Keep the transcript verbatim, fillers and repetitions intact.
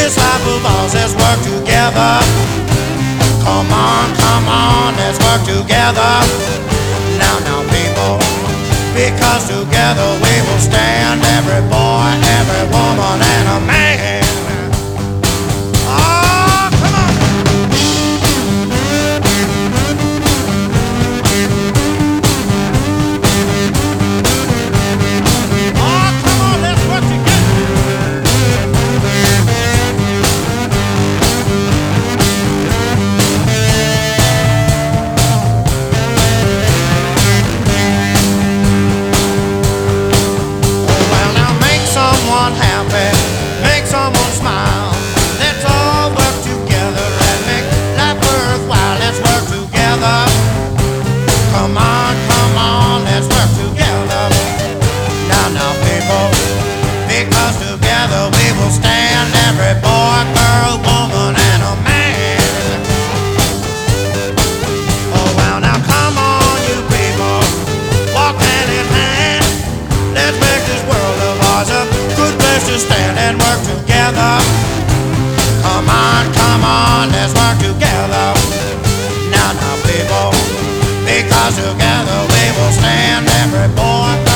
This life of ours, let's work together. Come on, come on, let's work together. Now, now, people, because together we will stand. Every boy, every woman, and a man. Oh, come on. Oh, come on, let's work together. Well, now make someone happy, make someone smile. Let's all work together and make life worthwhile. Let's work together. Come on, come on, let's work together. Now, now, people, because together we will stand. Every boy, girl, woman, and a man. Oh, well, now come on, you people, walk hand in hand. Let's make this world of ours a good place to stand and work together. Come on, come on, let's work together. Now, now, people, because together we will stand. Every boy, girl,